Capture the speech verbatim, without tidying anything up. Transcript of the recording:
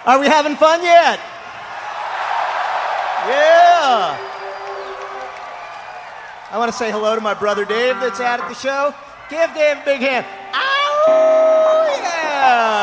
Are we having fun yet? Yeah. I want to say hello to my brother Dave that's out at the show. Give Dave a big hand. Ow! Yeah!